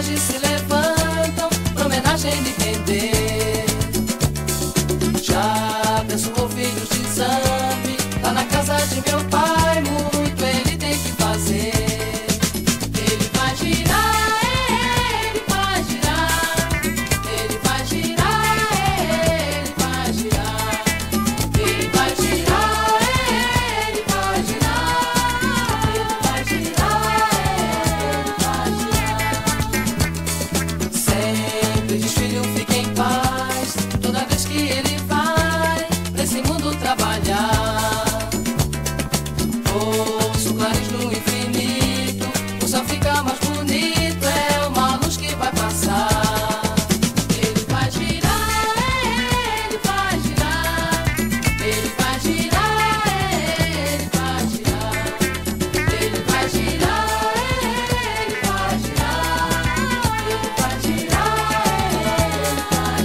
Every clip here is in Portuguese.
hoje se levantam pra homenagem de render. Já pensou filhos de Zambi, lá na casa de meu pai, muito ele tem que fazer. Ele vai girar, ele vai girar, ele vai girar, ele vai girar, ele vai girar, ele vai girar, ele vai girar, ele vai girar. Sempre diz filho, fique em paz, toda vez que ele vai pra esse mundo trabalhar. Ouço claros no infinito, o céu fica mais bonito, é uma luz que vai passar. Ele vai girar, ele vai girar, ele vai girar, ele vai girar, ele vai girar, ele vai girar, ele vai girar, ele vai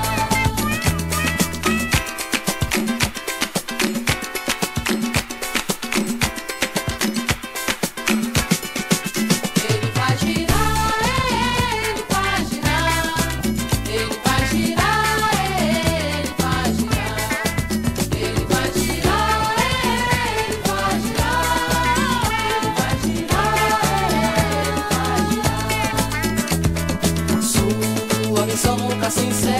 Ele vai girar, ele vai girar, ele vai girar, ele vai girar, ele vai girar, ele vai girar, ele vai girar. Sua missão nunca se encerra.